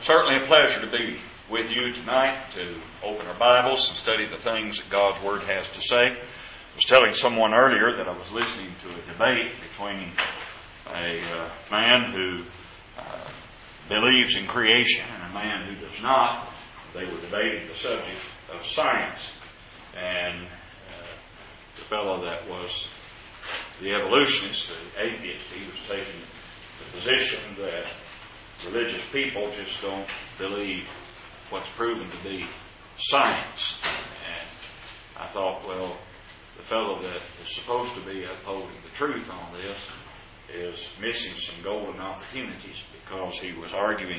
Certainly a pleasure to be with you tonight, to open our Bibles and study the things that God's Word has to say. I was telling someone earlier that I was listening to a debate between a man who believes in creation and a man who does not. They were debating the subject of science. And the fellow that was the evolutionist, the atheist, he was taking the position that religious people just don't believe what's proven to be science. And I thought, well, the fellow that is supposed to be upholding the truth on this is missing some golden opportunities, because he was arguing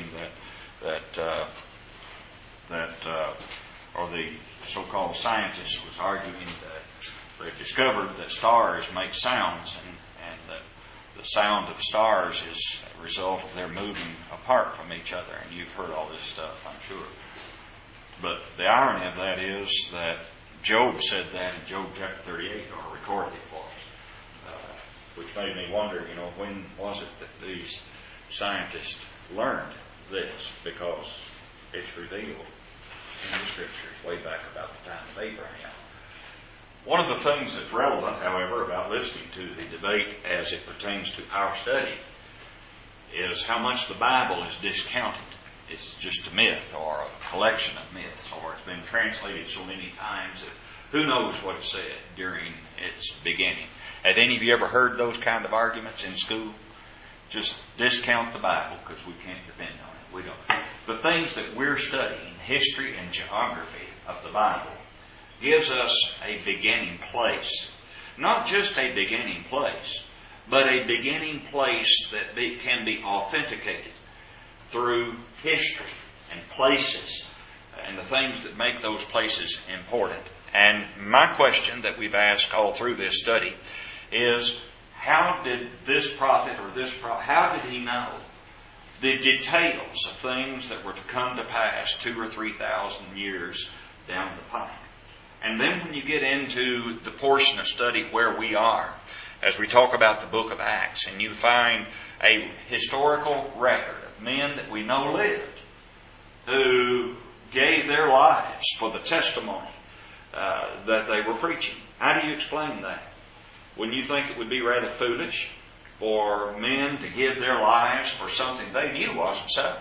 or the so-called scientist was arguing that they discovered that stars make sounds, and that the sound of stars is a result of their moving apart from each other. And you've heard all this stuff, I'm sure. But the irony of that is that Job said that in Job chapter 38, or recorded it for us, which made me wonder, when was it that these scientists learned this? Because it's revealed in the Scriptures way back about the time of Abraham. One of the things that's relevant, however, about listening to the debate as it pertains to our study is how much the Bible is discounted. It's just a myth or a collection of myths, or it's been translated so many times that who knows what it said during its beginning. Have any of you ever heard those kind of arguments in school? Just discount the Bible because we can't depend on it. We don't. The things that we're studying, history and geography of the Bible, gives us a beginning place. Not just a beginning place, but a beginning place that can be authenticated through history and places and the things that make those places important. And my question that we've asked all through this study is, how did this prophet how did he know the details of things that were to come to pass 2,000 or 3,000 years down the pike? And then when you get into the portion of study where we are, as we talk about the book of Acts, and you find a historical record of men that we know lived, who gave their lives for the testimony that they were preaching. How do you explain that? Wouldn't you think it would be rather foolish for men to give their lives for something they knew wasn't so?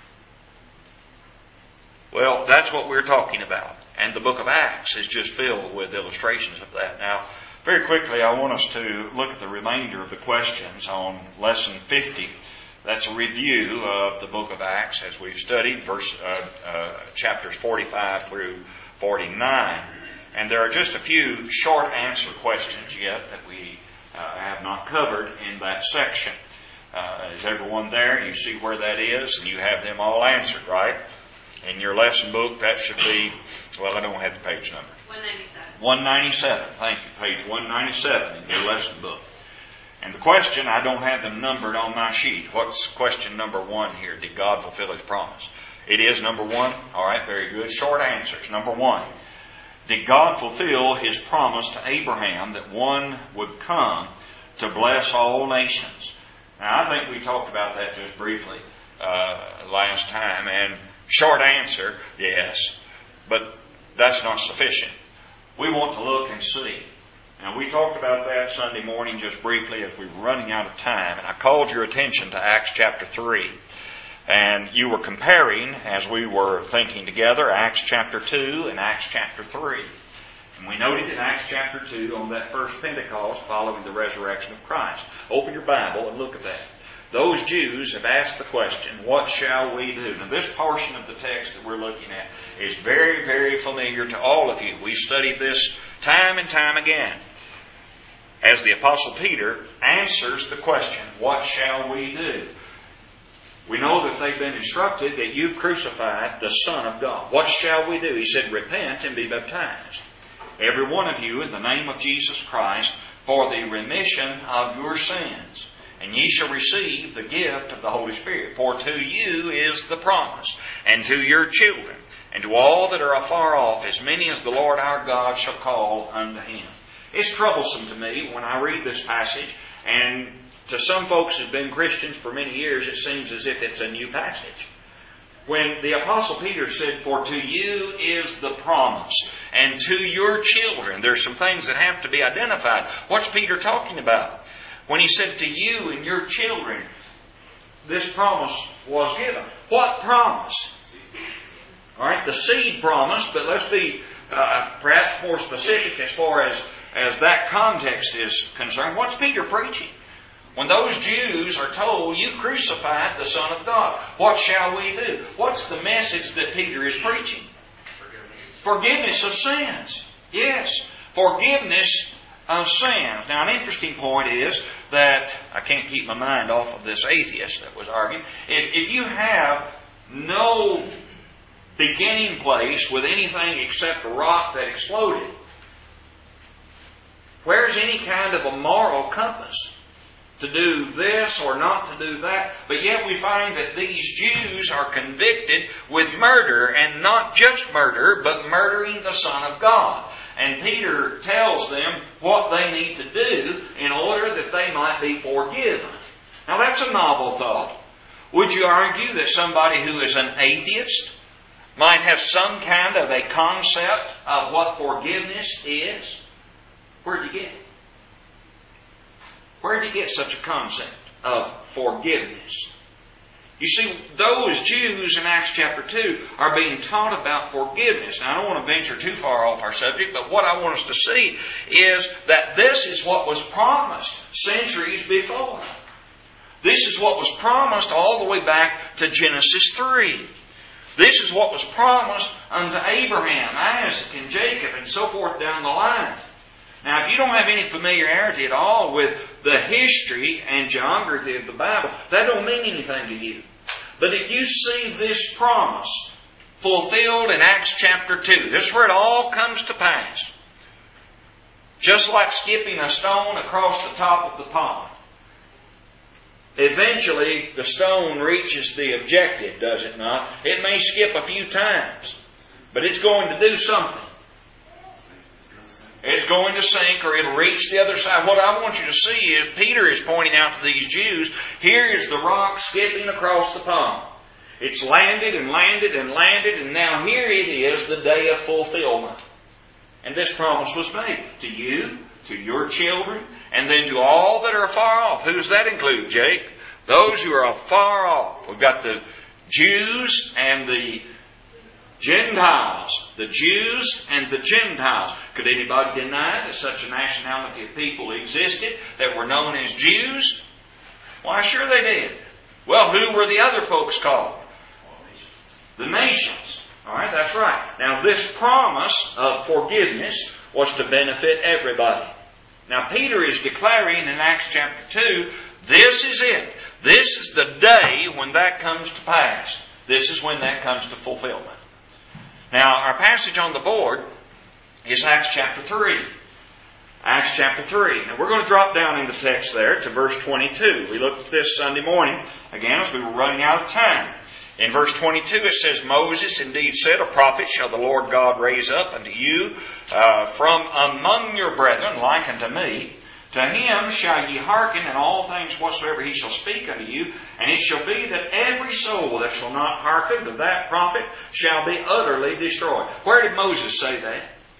Well, that's what we're talking about. And the book of Acts is just filled with illustrations of that. Now, very quickly, I want us to look at the remainder of the questions on Lesson 50. That's a review of the book of Acts as we've studied chapters 45 through 49. And there are just a few short answer questions yet that we have not covered in that section. Is everyone there? You see where that is, and you have them all answered, right? In your lesson book, that should be, well, I don't have the page number. 197. 197. Thank you. Page 197 in your lesson book. And the question, I don't have them numbered on my sheet. What's question number 1 here? Did God fulfill His promise? It is number 1. All right, very good. Short answers. Number 1. Did God fulfill His promise to Abraham that one would come to bless all nations? Now, I think we talked about that just briefly last time, and short answer, yes, but that's not sufficient. We want to look and see. Now, we talked about that Sunday morning just briefly as we were running out of time, and I called your attention to Acts chapter 3. And you were comparing, as we were thinking together, Acts chapter 2 and Acts chapter 3. And we noted in Acts chapter 2, on that first Pentecost following the resurrection of Christ. Open your Bible and look at that. Those Jews have asked the question, what shall we do? Now, this portion of the text that we're looking at is very, very familiar to all of you. We've studied this time and time again. As the Apostle Peter answers the question, what shall we do? We know that they've been instructed that you've crucified the Son of God. What shall we do? He said, repent and be baptized, every one of you, in the name of Jesus Christ, for the remission of your sins. And ye shall receive the gift of the Holy Spirit. For to you is the promise, and to your children, and to all that are afar off, as many as the Lord our God shall call unto Him. It's troublesome to me when I read this passage, and to some folks who've been Christians for many years, it seems as if it's a new passage. when the Apostle Peter said, "For to you is the promise, and to your children," there's some things that have to be identified. What's Peter talking about? When he said, "To you and your children," this promise was given. What promise? All right, the seed promise, but let's be perhaps more specific as far as that context is concerned. What's Peter preaching? When those Jews are told, "You crucified the Son of God, what shall we do?" What's the message that Peter is preaching? Forgiveness of sins. Yes, forgiveness of sins. Now, an interesting point is that, I can't keep my mind off of this atheist that was arguing, if you have no beginning place with anything except a rock that exploded, where's any kind of a moral compass to do this or not to do that? But yet we find that these Jews are convicted with murder, and not just murder, but murdering the Son of God. And Peter tells them what they need to do in order that they might be forgiven. Now that's a novel thought. Would you argue that somebody who is an atheist might have some kind of a concept of what forgiveness is? Where did you get it? Where did you get such a concept of forgiveness? You see, those Jews in Acts chapter 2 are being taught about forgiveness. Now, I don't want to venture too far off our subject, but what I want us to see is that this is what was promised centuries before. This is what was promised all the way back to Genesis 3. This is what was promised unto Abraham, Isaac, and Jacob, and so forth down the line. Now, if you don't have any familiarity at all with the history and geography of the Bible, that don't mean anything to you. But if you see this promise fulfilled in Acts chapter 2, this is where it all comes to pass. Just like skipping a stone across the top of the pond. Eventually, the stone reaches the objective, does it not? It may skip a few times, but it's going to do something. It's going to sink or it'll reach the other side. What I want you to see is Peter is pointing out to these Jews, here is the rock skipping across the pond. It's landed and landed and landed, and now here it is, the day of fulfillment. And this promise was made to you, to your children, and then to all that are far off. Who does that include, Jake? Those who are far off. We've got the Jews and the Gentiles. The Jews and the Gentiles. Could anybody deny that such a nationality of people existed that were known as Jews? Why, sure they did. Well, who were the other folks called? The nations. Alright, that's right. Now, this promise of forgiveness was to benefit everybody. Now, Peter is declaring in Acts chapter 2, this is it. This is the day when that comes to pass. This is when that comes to fulfillment. Now, our passage on the board is Acts chapter 3. Acts chapter 3. Now, we're going to drop down in the text there to verse 22. We looked at this Sunday morning, again, as we were running out of time. In verse 22 it says, Moses indeed said, A prophet shall the Lord God raise up unto you from among your brethren, like unto me. To him shall ye hearken in all things whatsoever he shall speak unto you. And it shall be that every soul that shall not hearken to that prophet shall be utterly destroyed. Where did Moses say that?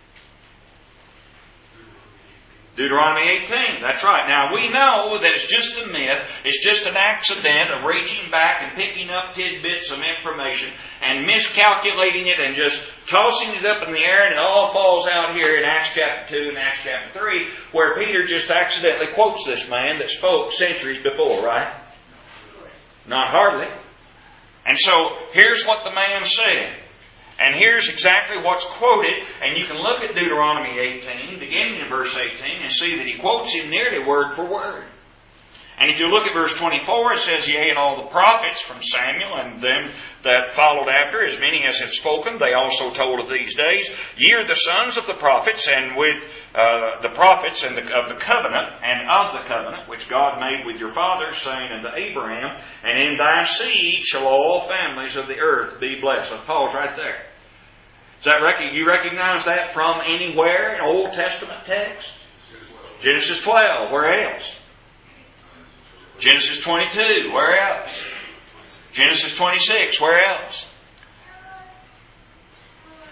Deuteronomy 18. That's right. Now, we know that it's just a myth. It's just an accident of reaching back and picking up tidbits of information and miscalculating it and just tossing it up in the air, and it all falls out here in Acts chapter 2 and Acts chapter 3, where Peter just accidentally quotes this man that spoke centuries before, right? Not hardly. And so, here's what the man said. And here's exactly what's quoted, and you can look at Deuteronomy 18, beginning in verse 18, and see that he quotes him nearly word for word. And if you look at verse 24, it says, Yea, and all the prophets from Samuel and them that followed after, as many as have spoken, they also told of these days. Ye are the sons of the prophets, and with the prophets and of the covenant, which God made with your fathers, saying unto Abraham, And in thy seed shall all families of the earth be blessed. Let's pause right there. You recognize that from anywhere in Old Testament text? Genesis 12, where else? Genesis 22, where else? Genesis 26, where else?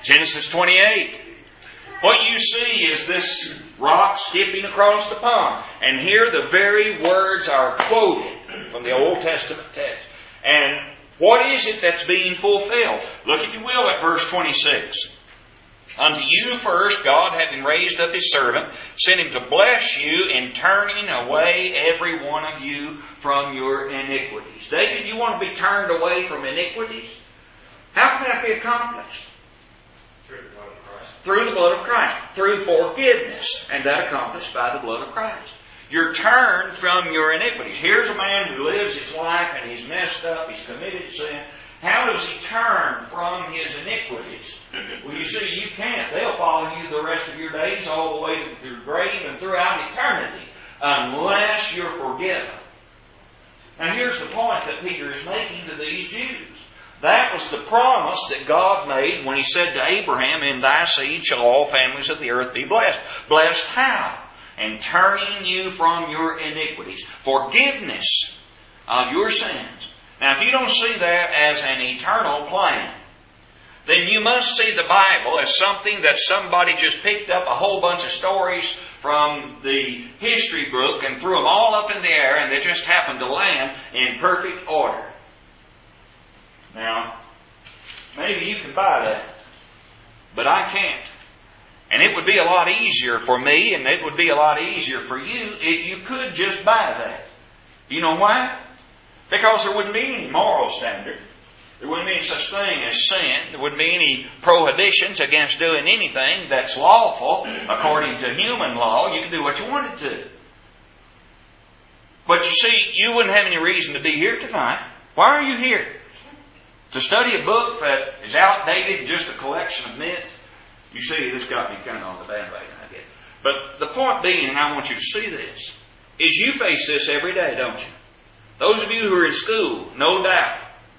Genesis 28. What you see is this rock skipping across the pond. And here the very words are quoted from the Old Testament text. And what is it that's being fulfilled? Look, if you will, at verse 26. Unto you first, God, having raised up His servant, sent Him to bless you in turning away every one of you from your iniquities. David, you want to be turned away from iniquities? How can that be accomplished? Through the blood of Christ. Through forgiveness. And that accomplished by the blood of Christ. You're turned from your iniquities. Here's a man who lives his life and he's messed up, he's committed sin. How does he turn from his iniquities? Well, you see, you can't. They'll follow you the rest of your days, all the way to your grave and throughout eternity, unless you're forgiven. Now here's the point that Peter is making to these Jews. That was the promise that God made when He said to Abraham, in thy seed shall all families of the earth be blessed. Blessed how? And turning you from your iniquities. Forgiveness of your sins. Now, if you don't see that as an eternal plan, then you must see the Bible as something that somebody just picked up a whole bunch of stories from the history book and threw them all up in the air, and they just happened to land in perfect order. Now, maybe you can buy that, but I can't. And it would be a lot easier for me, and it would be a lot easier for you if you could just buy that. You know why? Because there wouldn't be any moral standard. There wouldn't be any such thing as sin. There wouldn't be any prohibitions against doing anything that's lawful according to human law. You can do what you wanted to. But you see, you wouldn't have any reason to be here tonight. Why are you here? To study a book that is outdated, just a collection of myths? You see, this got me kind of on the bandwagon, I guess. But the point being, and I want you to see this, is you face this every day, don't you? Those of you who are in school, no doubt,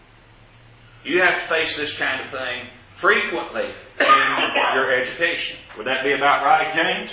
you have to face this kind of thing frequently in your education. Would that be about right, James?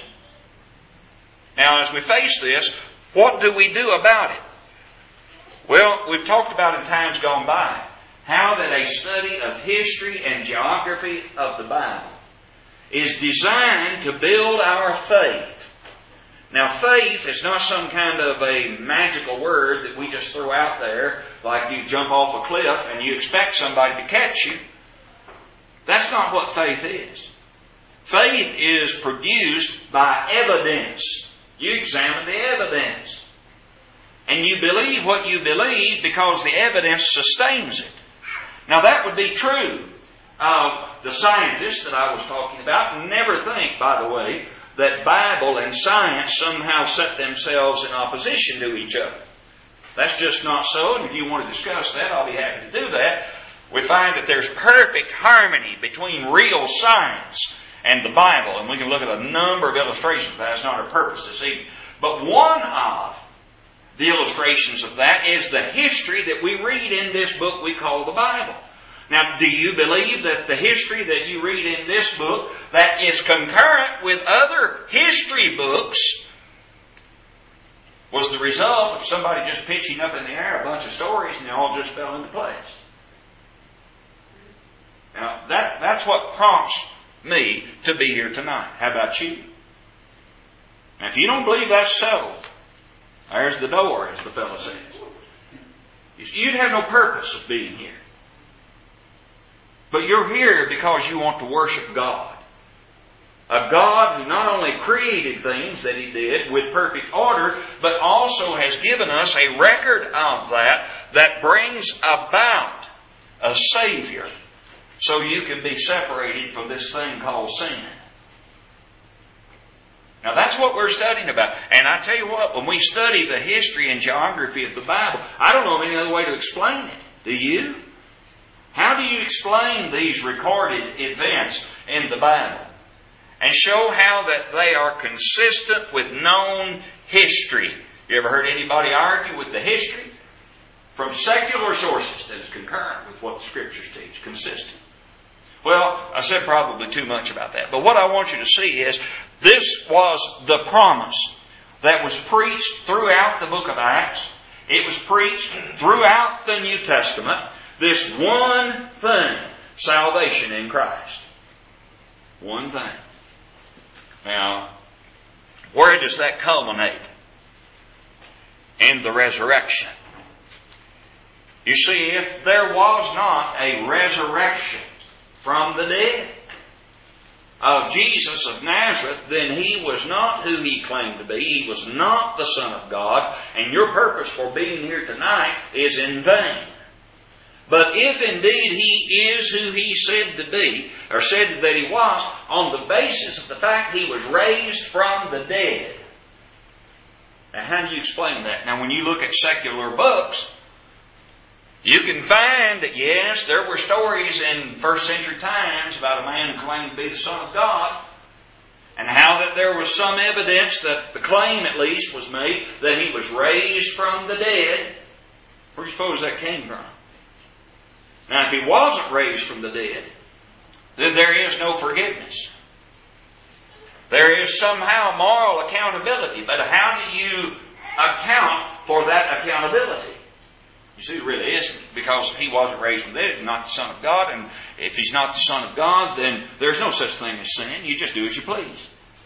Now, as we face this, what do we do about it? Well, we've talked about in times gone by how that a study of history and geography of the Bible is designed to build our faith. Now, faith is not some kind of a magical word that we just throw out there like you jump off a cliff and you expect somebody to catch you. That's not what faith is. Faith is produced by evidence. You examine the evidence. And you believe what you believe because the evidence sustains it. Now, that would be true of the scientists that I was talking about. Never think, by the way, that Bible and science somehow set themselves in opposition to each other. That's just not so, and if you want to discuss that, I'll be happy to do that. We find that there's perfect harmony between real science and the Bible, and we can look at a number of illustrations. That's not our purpose this evening. But one of the illustrations of that is the history that we read in this book we call the Bible. Now, do you believe that the history that you read in this book, that is concurrent with other history books, was the result of somebody just pitching up in the air a bunch of stories and they all just fell into place? Now, that's what prompts me to be here tonight. How about you? Now, if you don't believe that's so, there's the door, as the fellow says. You'd have no purpose of being here. But you're here because you want to worship God. A God who not only created things that He did with perfect order, but also has given us a record of that brings about a Savior so you can be separated from this thing called sin. Now that's what we're studying about. And I tell you what, when we study the history and geography of the Bible, I don't know of any other way to explain it. Do you? How do you explain these recorded events in the Bible and show how that they are consistent with known history? You ever heard anybody argue with the history? From secular sources that is concurrent with what the Scriptures teach, consistent. Well, I said probably too much about that. But what I want you to see is this was the promise that was preached throughout the book of Acts. It was preached throughout the New Testament. This one thing, salvation in Christ. One thing. Now, where does that culminate? In the resurrection. You see, if there was not a resurrection from the dead of Jesus of Nazareth, then He was not who He claimed to be. He was not the Son of God, and your purpose for being here tonight is in vain. But if indeed He is who He said to be, or said that He was, on the basis of the fact He was raised from the dead. Now, how do you explain that? Now, when you look at secular books, you can find that, yes, there were stories in first century times about a man who claimed to be the Son of God, and how that there was some evidence that the claim, at least, was made that He was raised from the dead. Where do you suppose that came from? Now, if He wasn't raised from the dead, then there is no forgiveness. There is somehow moral accountability, but how do you account for that accountability? You see, it really isn't, because He wasn't raised from the dead. He's not the Son of God, and if He's not the Son of God, then there's no such thing as sin. You just do as you please.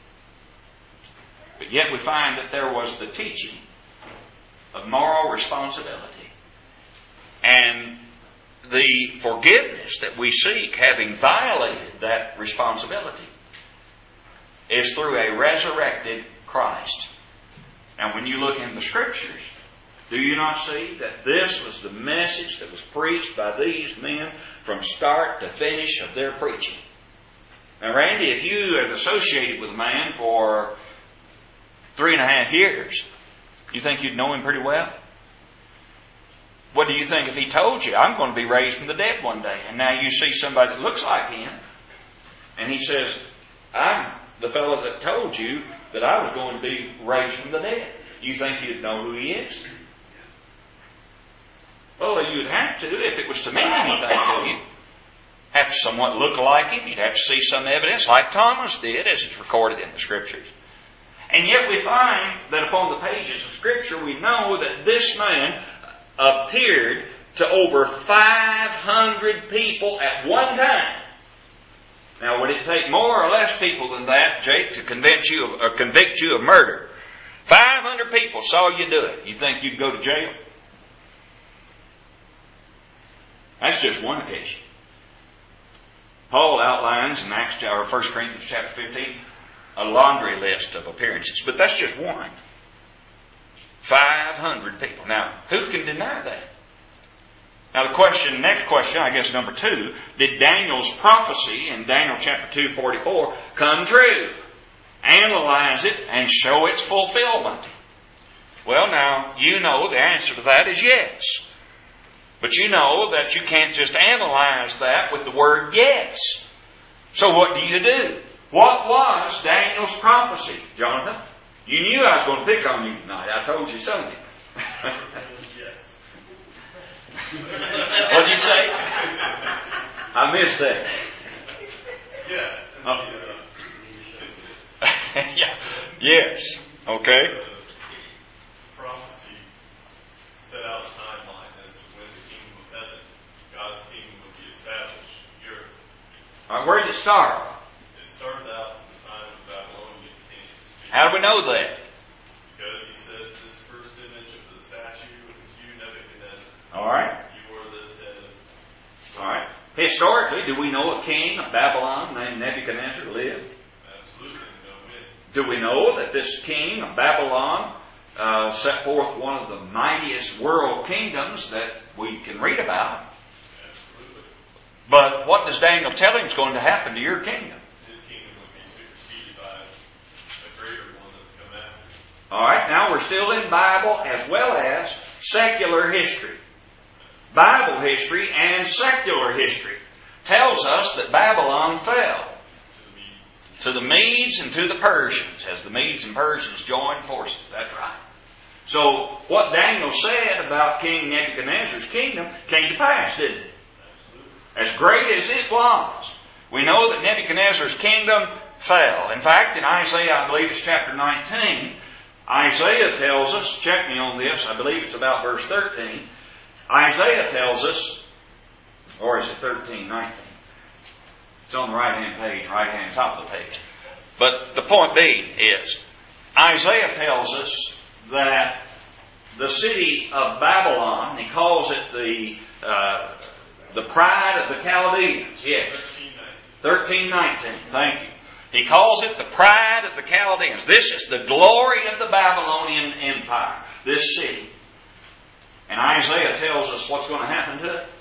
But yet we find that there was the teaching of moral responsibility. And the forgiveness that we seek, having violated that responsibility, is through a resurrected Christ. Now, when you look in the Scriptures, do you not see that this was the message that was preached by these men from start to finish of their preaching? Now, Randy, if you have associated with a man for 3.5 years, you think you'd know him pretty well? What do you think if he told you, I'm going to be raised from the dead one day? And now you see somebody that looks like him, and he says, I'm the fellow that told you that I was going to be raised from the dead. You think you'd know who he is? Well, you'd have to, if it was to mean anything to you. Have to somewhat look like him. You'd have to see some evidence, like Thomas did, as it's recorded in the Scriptures. And yet we find that upon the pages of Scripture, we know that this man appeared to over 500 people at one time. Now, would it take more or less people than that, Jake, to convict you of murder? 500 people saw you do it. You think you'd go to jail? That's just one occasion. Paul outlines in 1 Corinthians chapter 15 a laundry list of appearances, but that's just one. 500 people. Now, who can deny that? Now next question, I guess number 2, did Daniel's prophecy in Daniel chapter 2:44 come true? Analyze it and show its fulfillment. Well, now, you know the answer to that is yes. But you know that you can't just analyze that with the word yes. So what do? What was Daniel's prophecy, Jonathan? You knew I was going to pick on you tonight. I told you Sunday. What did you say? I missed that. Yes. Yeah. Yes. Okay. The prophecy set out a timeline as to when the kingdom of heaven, God's kingdom, would be established here. All right, where did it start? It started out in the time of Babylonian kings. How do we know that? Because he said, this first image of the statue is you, Nebuchadnezzar. All right. You are this head of... All right. Historically, do we know a king of Babylon named Nebuchadnezzar lived? Absolutely. No way. Do we know that this king of Babylon set forth one of the mightiest world kingdoms that we can read about? Absolutely. But what does Daniel tell him is going to happen to your kingdom? His kingdom would be superseded by a greater one that would come after. All right, now we're still in Bible as well as secular history. Bible history and secular history tells us that Babylon fell to the Medes and to the Persians, as the Medes and Persians joined forces. That's right. So what Daniel said about King Nebuchadnezzar's kingdom came to pass, didn't it? As great as it was, we know that Nebuchadnezzar's kingdom fell. In fact, in Isaiah, I believe it's chapter 19, Isaiah tells us, check me on this, I believe it's about verse 13, Isaiah tells us, or is it 13, 19? It's on the right-hand page, right-hand top of the page. But the point being is, Isaiah tells us that the city of Babylon, he calls it the pride of the Chaldeans. Yes. 1319. Thank you. He calls it the pride of the Chaldeans. This is the glory of the Babylonian Empire, this city. And Isaiah tells us what's going to happen to it.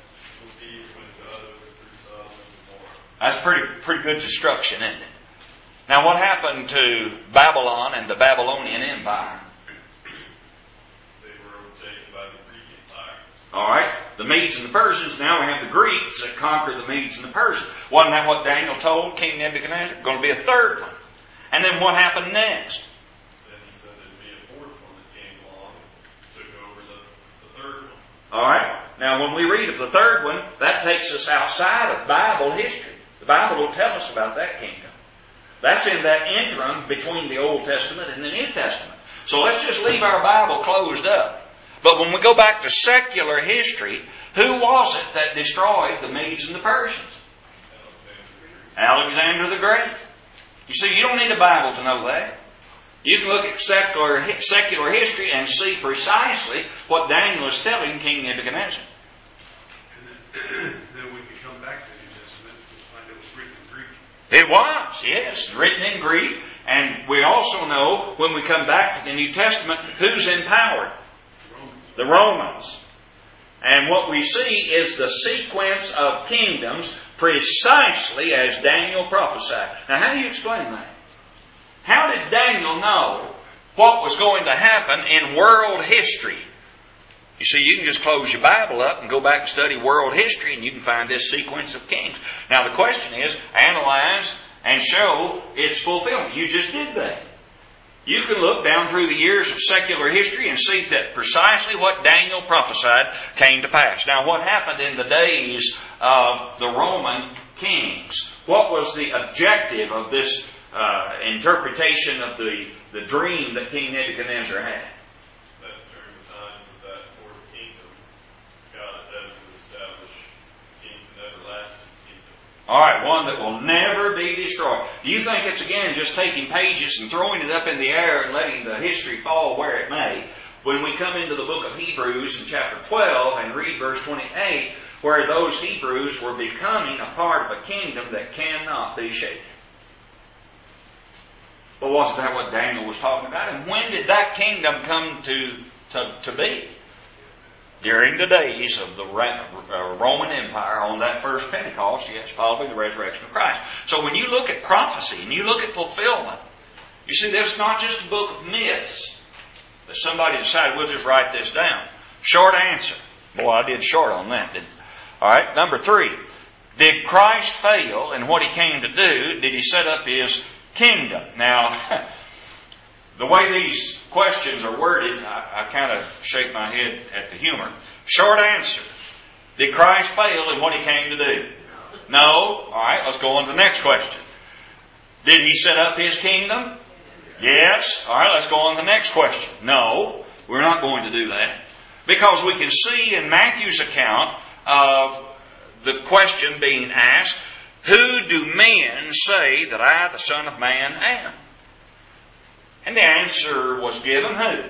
That's pretty good destruction, isn't it? Now what happened to Babylon and the Babylonian Empire? They were overtaken by the Greek Empire. Alright, the Medes and the Persians. Now we have the Greeks that conquer the Medes and the Persians. Wasn't that what Daniel told King Nebuchadnezzar? Going to be a third one. And then what happened next? Then he said there'd be a fourth one that came along and took over the third one. Alright, now when we read of the third one, that takes us outside of Bible history. The Bible will tell us about that kingdom. That's in that interim between the Old Testament and the New Testament. So let's just leave our Bible closed up. But when we go back to secular history, who was it that destroyed the Medes and the Persians? Alexander the Great. You see, you don't need a Bible to know that. You can look at secular history and see precisely what Daniel is telling King Nebuchadnezzar. Then we can come back to the New Testament and find it was written in Greek. It was, yes, written in Greek. And we also know, when we come back to the New Testament, who's empowered? The Romans. And what we see is the sequence of kingdoms precisely as Daniel prophesied. Now, how do you explain that? How did Daniel know what was going to happen in world history? You see, you can just close your Bible up and go back and study world history and you can find this sequence of kings. Now the question is, analyze and show its fulfillment. You just did that. You can look down through the years of secular history and see that precisely what Daniel prophesied came to pass. Now what happened in the days of the Roman kings? What was the objective of this interpretation of the dream that King Nebuchadnezzar had? Alright, one that will never be destroyed. Do you think it's again just taking pages and throwing it up in the air and letting the history fall where it may? When we come into the book of Hebrews in chapter 12 and read verse 28, where those Hebrews were becoming a part of a kingdom that cannot be shaken. But wasn't that what Daniel was talking about? And when did that kingdom come to be? During the days of the Roman Empire on that first Pentecost, yes, following the resurrection of Christ. So when you look at prophecy and you look at fulfillment, you see there's not just a book of myths that somebody decided we'll just write this down. Short answer. Boy, I did short on that, didn't I? Alright, number 3. Did Christ fail in what He came to do? Did He set up His kingdom? Now, the way these questions are worded, I kind of shake my head at the humor. Short answer. Did Christ fail in what He came to do? No. Alright, let's go on to the next question. Did He set up His kingdom? Yes. Alright, let's go on to the next question. No, we're not going to do that. Because we can see in Matthew's account of the question being asked, who do men say that I, the Son of Man, am? And the answer was given who?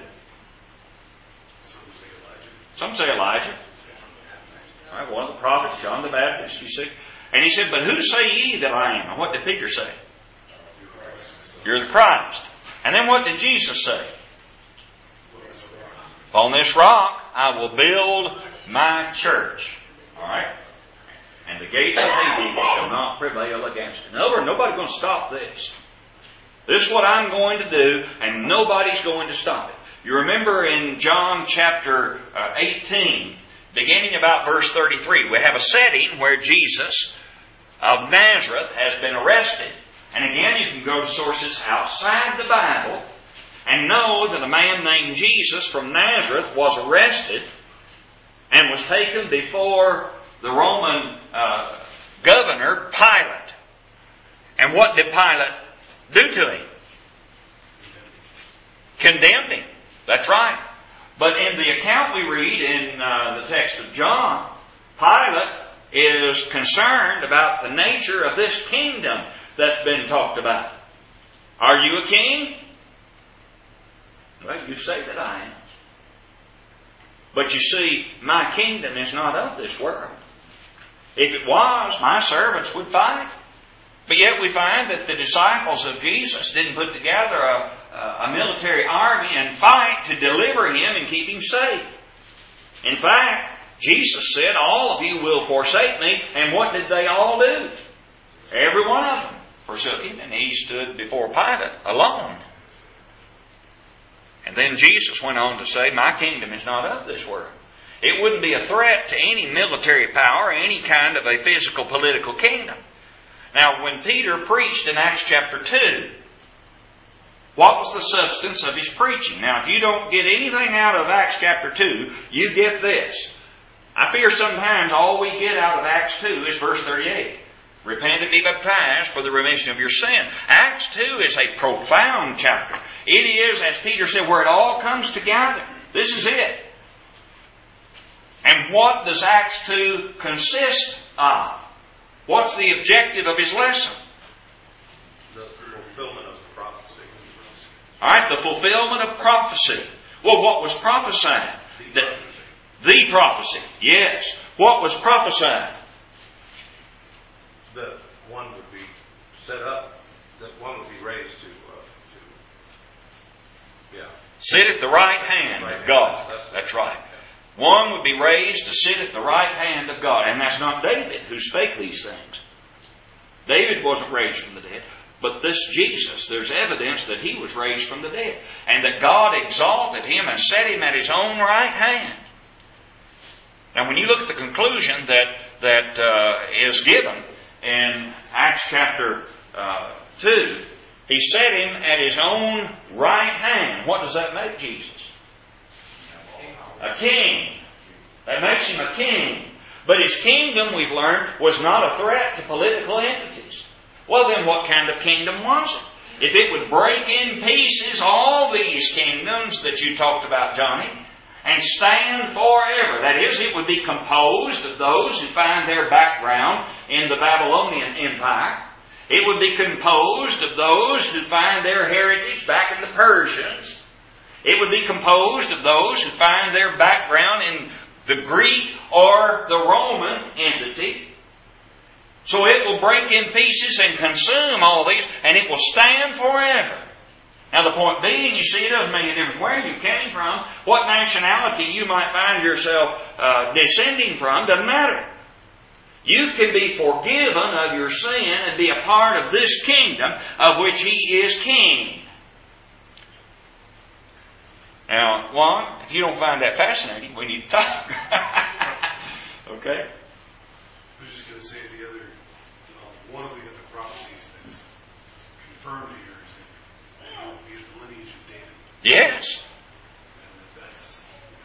Some say Elijah. All right, one of the prophets, John the Baptist, you see. And he said, but who say ye that I am? And what did Peter say? You're the Christ. And then what did Jesus say? Upon this rock I will build my church. All right? And the gates of Hades shall not prevail against it. In other words, nobody's going to stop this. This is what I'm going to do, and nobody's going to stop it. You remember in John chapter 18, beginning about verse 33, we have a setting where Jesus of Nazareth has been arrested. And again, you can go to sources outside the Bible and know that a man named Jesus from Nazareth was arrested and was taken before the Roman governor, Pilate. And what did Pilate do to him? Condemned him. That's right. But in the account we read in the text of John, Pilate is concerned about the nature of this kingdom that's been talked about. Are you a king? Well, you say that I am. But you see, my kingdom is not of this world. If it was, my servants would fight. But yet we find that the disciples of Jesus didn't put together a military army and fight to deliver Him and keep Him safe. In fact, Jesus said, all of you will forsake me. And what did they all do? Every one of them forsook Him, and He stood before Pilate alone. And then Jesus went on to say, my kingdom is not of this world. It wouldn't be a threat to any military power, any kind of a physical political kingdom. Now, when Peter preached in Acts chapter 2, what was the substance of his preaching? Now, if you don't get anything out of Acts chapter 2, you get this. I fear sometimes all we get out of Acts 2 is verse 38. Repent and be baptized for the remission of your sin. Acts 2 is a profound chapter. It is, as Peter said, where it all comes together. This is it. And what does Acts 2 consist of? What's the objective of his lesson? The fulfillment of prophecy. All right, the fulfillment of prophecy. Well, what was prophesied? The prophecy. Yes. What was prophesied? That one would be set up, that one would be raised to sit at the right hand of God. That's right. One would be raised to sit at the right hand of God. And that's not David who spake these things. David wasn't raised from the dead. But this Jesus, there's evidence that He was raised from the dead. And that God exalted Him and set Him at His own right hand. Now when you look at the conclusion that is given in Acts chapter 2, He set Him at His own right hand. What does that make Jesus? A king. That makes Him a king. But His kingdom, we've learned, was not a threat to political entities. Well then, what kind of kingdom was it? If it would break in pieces all these kingdoms that you talked about, Johnny, and stand forever. That is, it would be composed of those who find their background in the Babylonian Empire. It would be composed of those who find their heritage back in the Persians. It would be composed of those who find their background in the Greek or the Roman entity. So it will break in pieces and consume all these, and it will stand forever. Now the point being, you see, it doesn't make a difference where you came from, what nationality you might find yourself descending from, doesn't matter. You can be forgiven of your sin and be a part of this kingdom of which He is king. Now, Juan, if you don't find that fascinating, we need to talk. Okay? I was just going to say the other, one of the other prophecies that's confirmed here is that He will be of the lineage of David. Yes. And that's,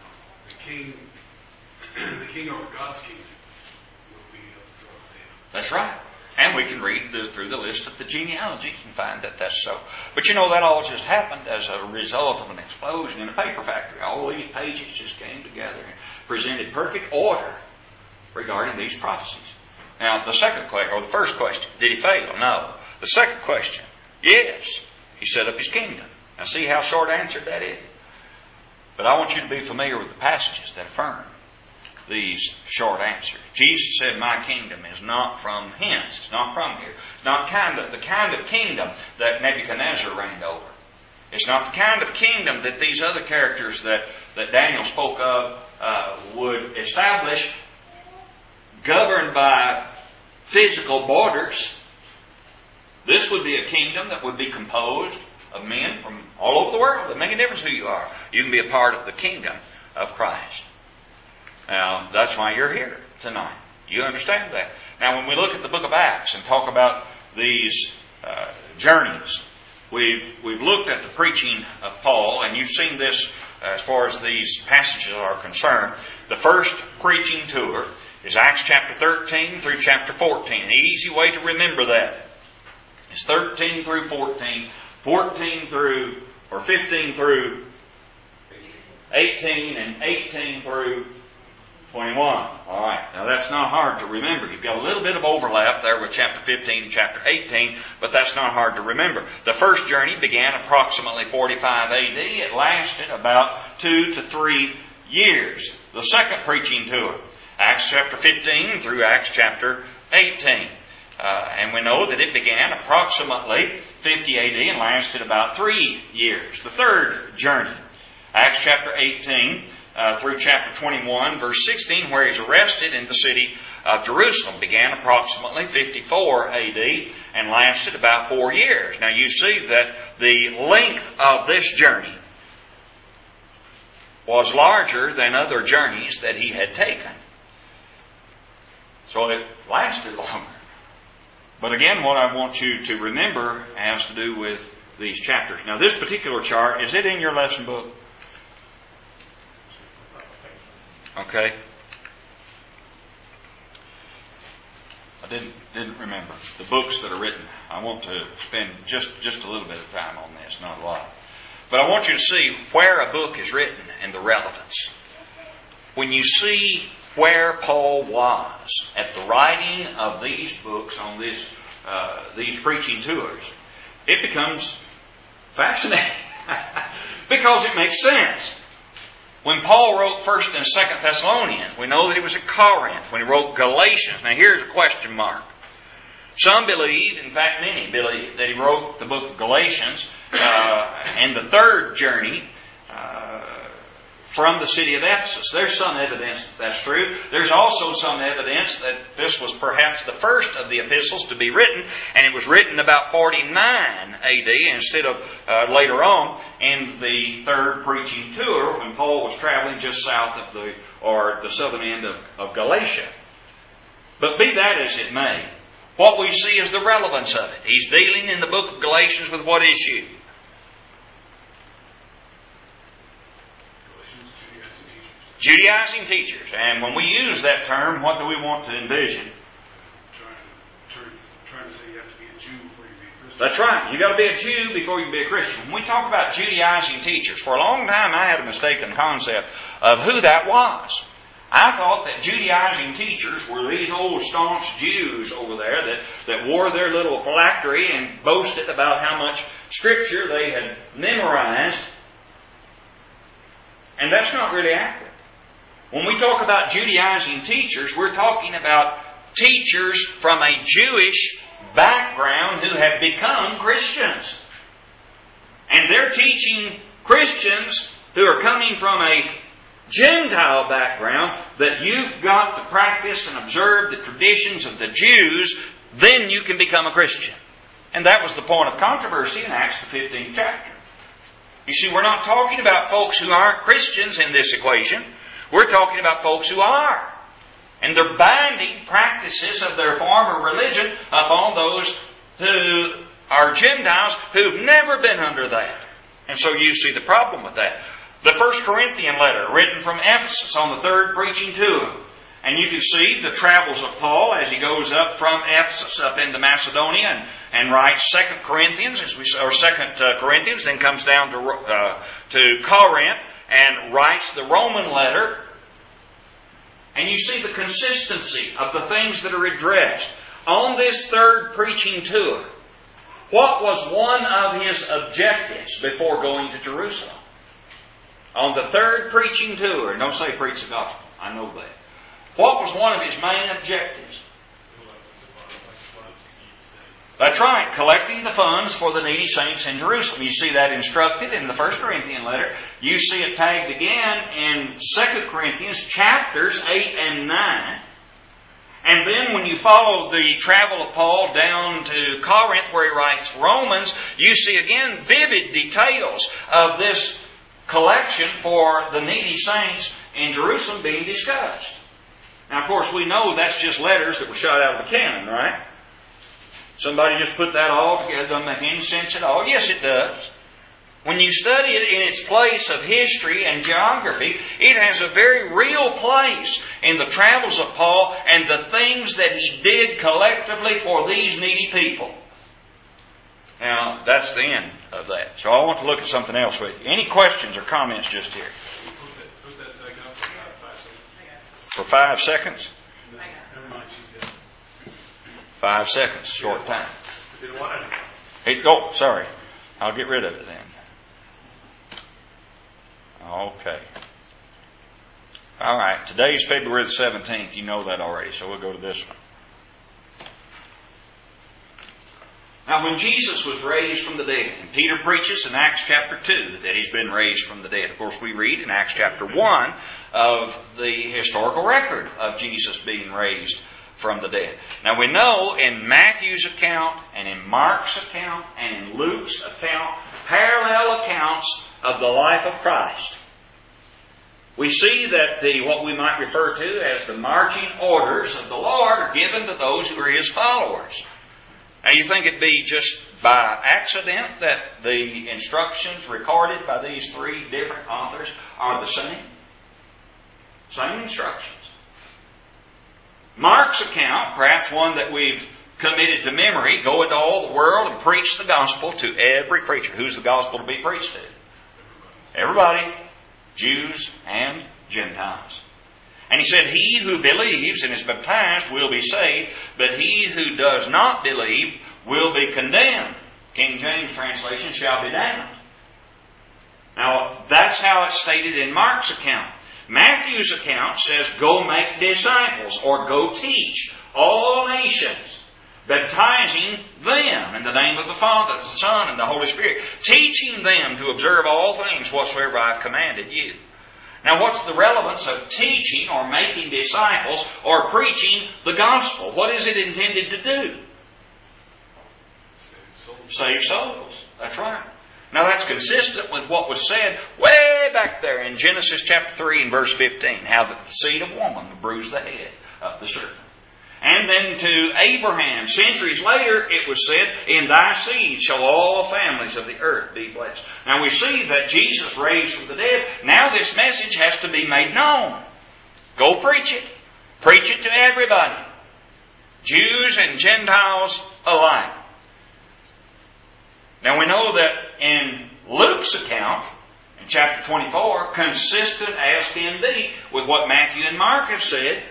the king over God's kingdom will be of the throne of David. That's right. And we can read through the list of the genealogies and find that that's so. But you know, that all just happened as a result of an explosion in a paper factory. All these pages just came together and presented perfect order regarding these prophecies. Now, the first question, did He fail? No. The second question, yes, He set up His kingdom. Now see how short answered that is? But I want you to be familiar with the passages that affirm these short answers. Jesus said, my kingdom is not from hence. It's not from here. It's not the kind of kingdom that Nebuchadnezzar reigned over. It's not the kind of kingdom that these other characters that Daniel spoke of would establish, governed by physical borders. This would be a kingdom that would be composed of men from all over the world. It doesn't make a difference who you are. You can be a part of the kingdom of Christ. Now, that's why you're here tonight. You understand that. Now, when we look at the book of Acts and talk about these journeys, we've looked at the preaching of Paul, and you've seen this as far as these passages are concerned. The first preaching tour is Acts chapter 13 through chapter 14. An easy way to remember that is 13 through 14, 15 through 18, and 18 through 21. All right. Now that's not hard to remember. You've got a little bit of overlap there with chapter 15 and chapter 18, but that's not hard to remember. The first journey began approximately 45 AD. It lasted about 2 to 3 years. The second preaching tour, Acts chapter 15 through Acts chapter 18. And we know that it began approximately 50 AD and lasted about 3 years. The third journey, Acts chapter 18 through chapter 21, verse 16, where he's arrested in the city of Jerusalem, began approximately 54 AD and lasted about 4 years. Now you see that the length of this journey was larger than other journeys that he had taken. So it lasted longer. But again, what I want you to remember has to do with these chapters. Now this particular chart, is it in your lesson book? Okay. I didn't remember. The books that are written. I want to spend just a little bit of time on this, not a lot. But I want you to see where a book is written and the relevance. When you see where Paul was at the writing of these books on these preaching tours, it becomes fascinating because it makes sense. When Paul wrote 1st and 2nd Thessalonians, we know that he was at Corinth. When he wrote Galatians, now here's a question mark. Some believe, in fact many believe, that he wrote the book of Galatians and the third journey from the city of Ephesus. There's some evidence that that's true. There's also some evidence that this was perhaps the first of the epistles to be written, and it was written about 49 AD instead of later on in the third preaching tour when Paul was traveling just south of the southern end of Galatia. But be that as it may, what we see is the relevance of it. He's dealing in the book of Galatians with what issue? Judaizing teachers. And when we use that term, what do we want to envision? Trying to say you have to be a Jew before you be a Christian. That's right. You've got to be a Jew before you can be a Christian. When we talk about Judaizing teachers, for a long time I had a mistaken concept of who that was. I thought that Judaizing teachers were these old staunch Jews over there that wore their little phylactery and boasted about how much Scripture they had memorized. And that's not really accurate. When we talk about Judaizing teachers, we're talking about teachers from a Jewish background who have become Christians. And they're teaching Christians who are coming from a Gentile background that you've got to practice and observe the traditions of the Jews, then you can become a Christian. And that was the point of controversy in Acts the 15th chapter. You see, we're not talking about folks who aren't Christians in this equation. We're talking about folks who are. And they're binding practices of their former religion upon those who are Gentiles who've never been under that. And so you see the problem with that. The 1 Corinthian letter, written from Ephesus on the third preaching tour. And you can see the travels of Paul as he goes up from Ephesus up into Macedonia and writes 2 Corinthians, or 2 Corinthians, then comes down to Corinth and writes the Roman letter. And you see the consistency of the things that are addressed. On this third preaching tour, what was one of his objectives before going to Jerusalem? On the third preaching tour, don't say preach the gospel, I know that. What was one of his main objectives? That's right, collecting the funds for the needy saints in Jerusalem. You see that instructed in the 1 Corinthian letter. You see it tagged again in 2 Corinthians chapters 8 and 9. And then when you follow the travel of Paul down to Corinth where he writes Romans, you see again vivid details of this collection for the needy saints in Jerusalem being discussed. Now, of course, we know that's just letters that were shot out of a cannon, right? Somebody just put that all together. Doesn't make any sense at all. Yes, it does. When you study it in its place of history and geography, it has a very real place in the travels of Paul and the things that he did collectively for these needy people. Now, that's the end of that. So I want to look at something else with you. Any questions or comments just here? for 5 seconds? Never mind, she's good. 5 seconds, short time. Didn't want anything. Oh, sorry. I'll get rid of it then. Okay. All right. Today's February the 17th. You know that already, so we'll go to this one. Now, when Jesus was raised from the dead, and Peter preaches in Acts chapter 2 that he's been raised from the dead. Of course, we read in Acts chapter 1 of the historical record of Jesus being raised from the dead. Now, we know in Matthew's account and in Mark's account and in Luke's account, parallel accounts of the life of Christ, we see that what we might refer to as the marching orders of the Lord are given to those who are His followers. Now, you think it'd be just by accident that the instructions recorded by these 3 different authors are the same? Same instructions. Mark's account, perhaps one that we've committed to memory, go into all the world and preach the gospel to every creature. Who's the gospel to be preached to? Everybody, Jews and Gentiles. And he said, he who believes and is baptized will be saved, but he who does not believe will be condemned. King James translation, shall be damned. Now, that's how it's stated in Mark's account. Matthew's account says, go make disciples, or go teach all nations, baptizing them in the name of the Father, the Son, and the Holy Spirit, teaching them to observe all things whatsoever I have commanded you. Now, what's the relevance of teaching or making disciples or preaching the gospel? What is it intended to do? Save souls. That's right. Now, that's consistent with what was said way back there in Genesis chapter 3 and verse 15, how the seed of woman will bruise the head of the serpent. And then to Abraham, centuries later, it was said, in thy seed shall all families of the earth be blessed. Now we see that Jesus raised from the dead. Now this message has to be made known. Go preach it. Preach it to everybody. Jews and Gentiles alike. Now we know that in Luke's account, in chapter 24, consistent as can be with what Matthew and Mark have said,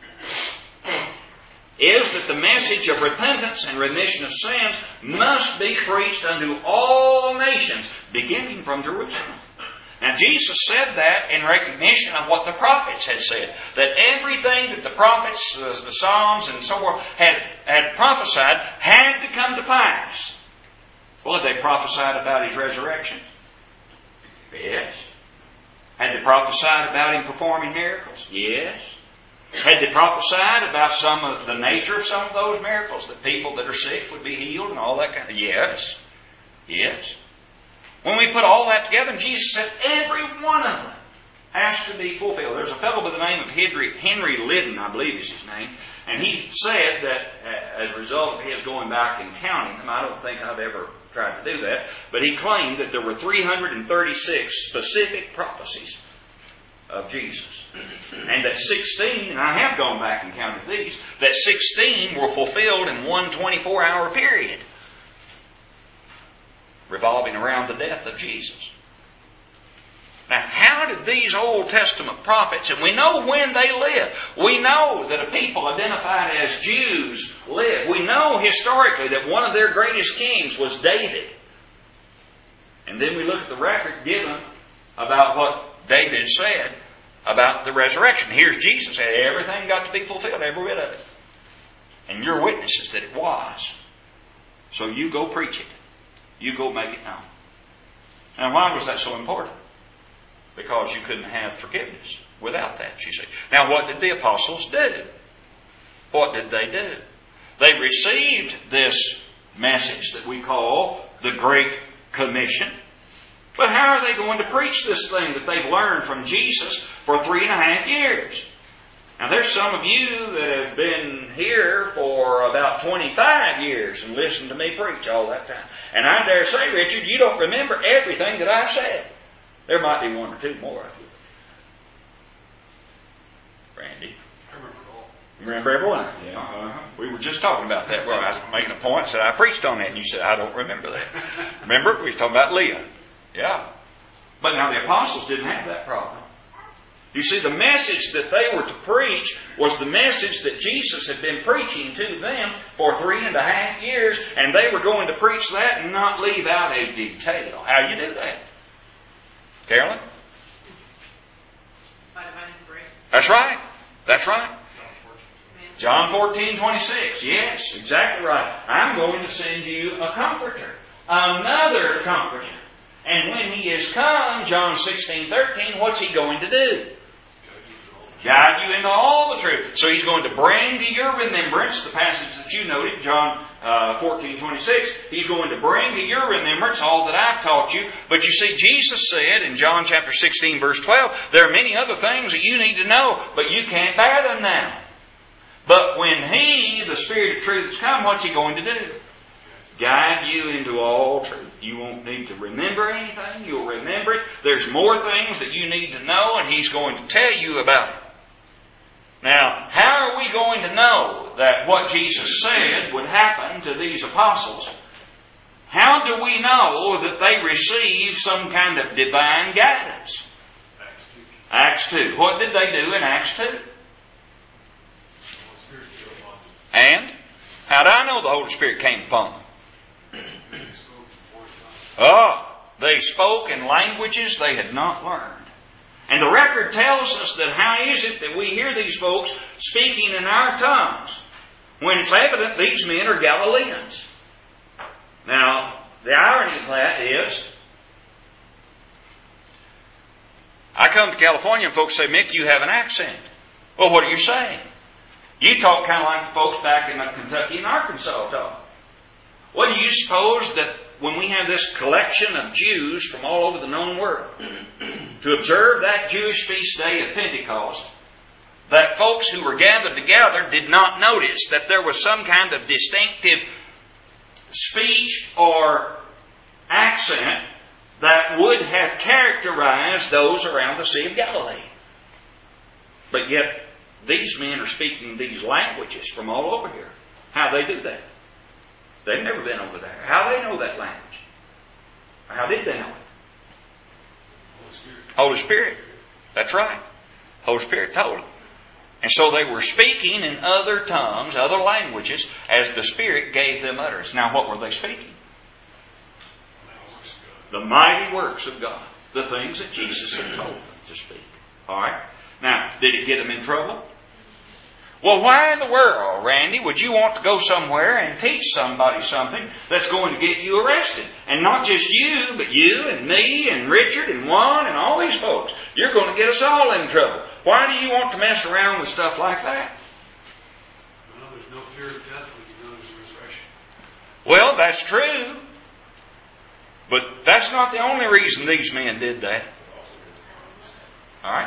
is that the message of repentance and remission of sins must be preached unto all nations, beginning from Jerusalem. Now Jesus said that in recognition of what the prophets had said, that everything that the prophets, the Psalms and so forth, had prophesied had to come to pass. Well, had they prophesied about His resurrection? Yes. Had they prophesied about Him performing miracles? Yes. Had they prophesied about some of the nature of some of those miracles, that people that are sick would be healed and all that kind of... Yes. Yes. When we put all that together, and Jesus said every one of them has to be fulfilled. There's a fellow by the name of Henry Liddon, I believe is his name, and he said that as a result of his going back and counting them, I don't think I've ever tried to do that, but he claimed that there were 336 specific prophecies of Jesus. And that 16, and I have gone back and counted these, that 16 were fulfilled in one 24-hour period, revolving around the death of Jesus. Now, how did these Old Testament prophets, and we know when they lived, we know that a people identified as Jews lived. We know historically that one of their greatest kings was David. And then we look at the record given about what David said about the resurrection. Here's Jesus said, everything got to be fulfilled, every bit of it. And you're witnesses that it was. So you go preach it. You go make it known. Now, why was that so important? Because you couldn't have forgiveness without that, you see. Now, what did the apostles do? What did they do? They received this message that we call the Great Commission. But how are they going to preach this thing that they've learned from Jesus for 3.5 years? Now, there's some of you that have been here for about 25 years and listened to me preach all that time. And I dare say, Richard, you don't remember everything that I've said. There might be 1 or 2 more of you. Randy? I remember it all. Remember everyone? Yeah. We were just talking about that. Well, I was making a point, said I preached on that, and you said, I don't remember that. Remember? We were talking about Leah. Yeah. But now the apostles didn't have that problem. You see, the message that they were to preach was the message that Jesus had been preaching to them for 3.5 years, and they were going to preach that and not leave out a detail. How you do that? Carolyn? By dividing the bread. That's right. That's right. John 14:26. Yes, exactly right. I'm going to send you a comforter. Another comforter. And when He is come, John 16:13, what's He going to do? Guide you into all the truth. So He's going to bring to your remembrance the passage that you noted, John 14:26. He's going to bring to your remembrance all that I've taught you. But you see, Jesus said in John chapter 16, verse 12, there are many other things that you need to know, but you can't bear them now. But when He, the Spirit of truth, has come, what's He going to do? Guide you into all truth. You won't need to remember anything. You'll remember it. There's more things that you need to know, and He's going to tell you about it. Now, how are we going to know that what Jesus said would happen to these apostles? How do we know that they received some kind of divine guidance? Acts 2. What did they do in Acts 2? And? How do I know the Holy Spirit came upon them? They spoke in languages they had not learned. And the record tells us that how is it that we hear these folks speaking in our tongues when it's evident these men are Galileans? Now, the irony of that is, I come to California and folks say, Mick, you have an accent. Well, what are you saying? You talk kind of like the folks back in Kentucky and Arkansas talk. What do you suppose that when we have this collection of Jews from all over the known world to observe that Jewish feast day of Pentecost, that folks who were gathered together did not notice that there was some kind of distinctive speech or accent that would have characterized those around the Sea of Galilee? But yet, these men are speaking these languages from all over here. How they do that? They've never been over there. How do they know that language? How did they know it? Holy Spirit. That's right. Holy Spirit told them. And so they were speaking in other tongues, other languages, as the Spirit gave them utterance. Now what were they speaking? The mighty works of God. The things that Jesus had told them to speak. Alright? Now, did it get them in trouble? Well, why in the world, Randy, would you want to go somewhere and teach somebody something that's going to get you arrested? And not just you, but you and me and Richard and Juan and all these folks. You're going to get us all in trouble. Why do you want to mess around with stuff like that? Well, there's no fear of death when you know there's a resurrection. Well, that's true. But that's not the only reason these men did that. All right?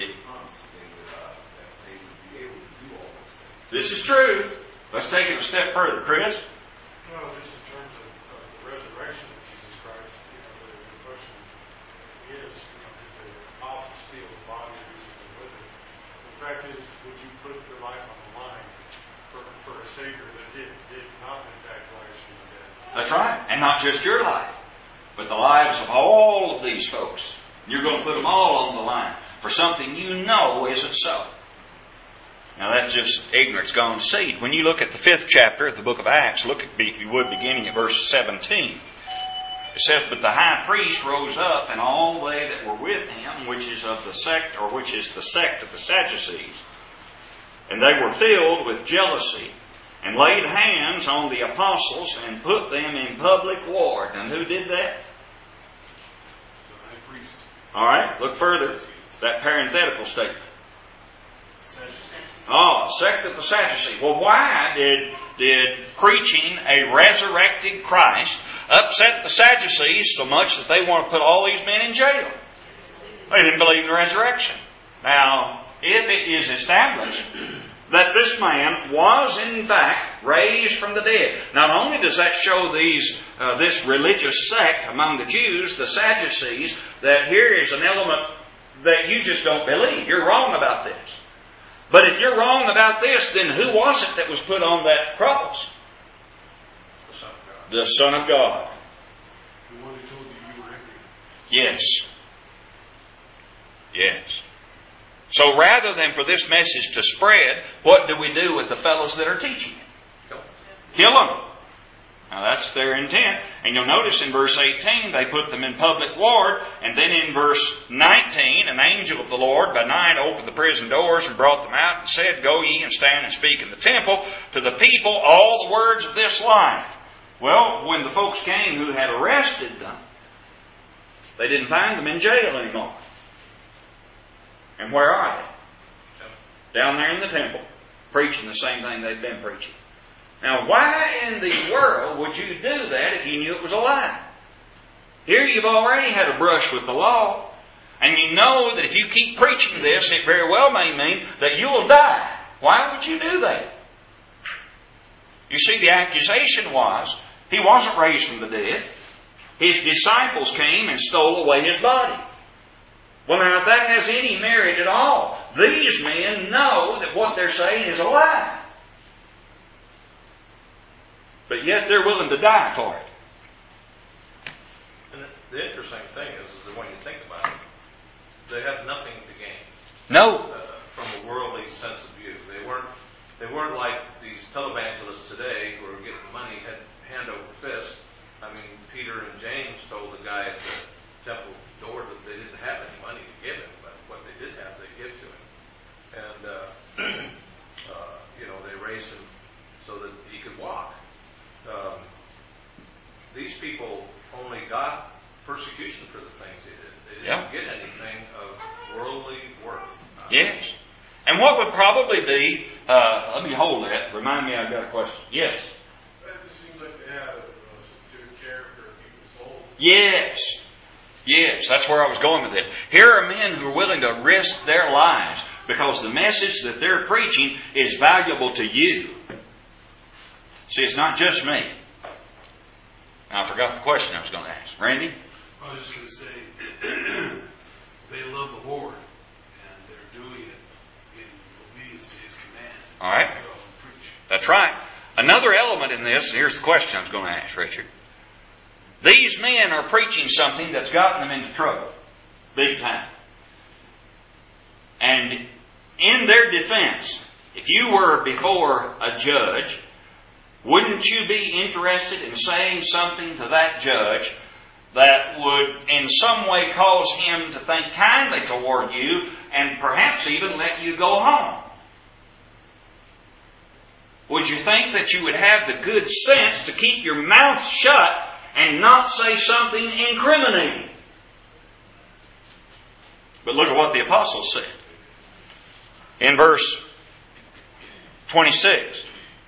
This is true. Let's take it a step further. Chris? Well, just in terms of the resurrection of Jesus Christ, the question is, did the apostles feel the body recently with it? The fact is, would you put your life on the line for a Savior that did not in fact rise from the dead? That's right. And not just your life, but the lives of all of these folks. You're going to put them all on the line for something you know isn't so. Now that's just ignorance gone to seed. When you look at the 5th chapter of the book of Acts, look at, if you would, beginning at verse 17. It says, but the high priest rose up, and all they that were with him, which is the sect of the Sadducees. And they were filled with jealousy, and laid hands on the apostles, and put them in public ward. And who did that? The high priest. All right, look further. That parenthetical statement. Sect of the Sadducees. Well, why did preaching a resurrected Christ upset the Sadducees so much that they want to put all these men in jail? They didn't believe in the resurrection. Now, if it is established that this man was in fact raised from the dead, not only does that show this religious sect among the Jews, the Sadducees, that here is an element that you just don't believe. You're wrong about this. But if you're wrong about this, then who was it that was put on that cross? The Son of God. The one who told you you were angry. Yes. Yes. So rather than for this message to spread, what do we do with the fellows that are teaching it? Kill them. Now that's their intent. And you'll notice in verse 18, they put them in public ward. And then in verse 19, an angel of the Lord by night opened the prison doors and brought them out and said, Go ye and stand and speak in the temple to the people all the words of this life. Well, when the folks came who had arrested them, they didn't find them in jail anymore. And where are they? Down there in the temple, preaching the same thing they'd been preaching. Now, why in the world would you do that if you knew it was a lie? Here you've already had a brush with the law, and you know that if you keep preaching this, it very well may mean that you will die. Why would you do that? You see, the accusation was, he wasn't raised from the dead. His disciples came and stole away his body. Well, now, if that has any merit at all, these men know that what they're saying is a lie. But yet they're willing to die for it. And the interesting thing is that when you think about it, they have nothing to gain. No. From a worldly sense of view. They weren't like these televangelists today who are getting money hand over fist. I mean, Peter and James told the guy at the temple door that they didn't have any money to give him, but what they did have, they give to him. And, they raised him so that he could walk. These people only got persecution for the things they did. They didn't get anything of worldly worth. Yes. And what would probably be, let me hold that. Remind me, I've got a question. Yes. That just seems like they had a sincere care for people's souls. Yes. Yes, that's where I was going with it. Here are men who are willing to risk their lives because the message that they're preaching is valuable to you. See, it's not just me. Now, I forgot the question I was going to ask. Randy? I was just going to say, they love the Lord, and they're doing it in obedience to His command. All right. That's right. Another element in this, and here's the question I was going to ask, Richard. These men are preaching something that's gotten them into trouble. Big time. And in their defense, if you were before a judge, wouldn't you be interested in saying something to that judge that would in some way cause him to think kindly toward you and perhaps even let you go home? Would you think that you would have the good sense to keep your mouth shut and not say something incriminating? But look at what the apostles said. In verse 26.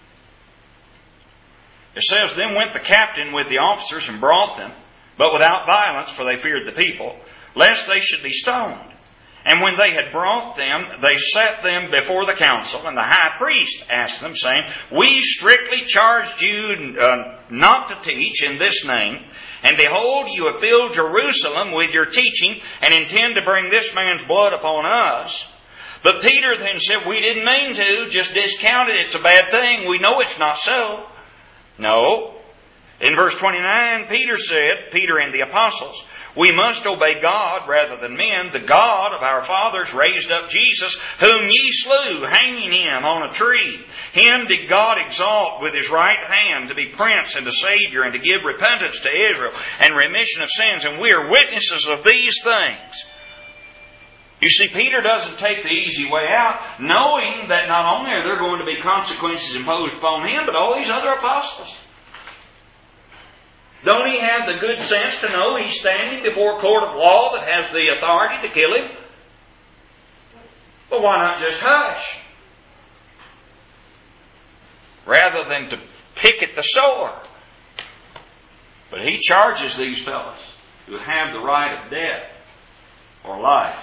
It says, Then went the captain with the officers and brought them, but without violence, for they feared the people, lest they should be stoned. And when they had brought them, they set them before the council, and the high priest asked them, saying, We strictly charged you not to teach in this name, and behold, you have filled Jerusalem with your teaching, and intend to bring this man's blood upon us. But Peter then said, We didn't mean to, just discount it, it's a bad thing, we know it's not so. No. In verse 29, Peter and the apostles, We must obey God rather than men. The God of our fathers raised up Jesus, whom ye slew, hanging him on a tree. Him did God exalt with His right hand to be Prince and a Savior, and to give repentance to Israel and remission of sins. And we are witnesses of these things. You see, Peter doesn't take the easy way out, knowing that not only are there going to be consequences imposed upon him, but all these other apostles. Don't he have the good sense to know he's standing before a court of law that has the authority to kill him? Well, why not just hush? Rather than to pick at the sore. But he charges these fellows who have the right of death or life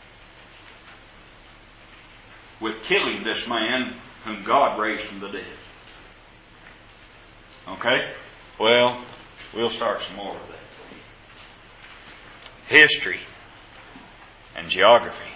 with killing this man whom God raised from the dead. Okay? Well, we'll start some more of that. History and geography.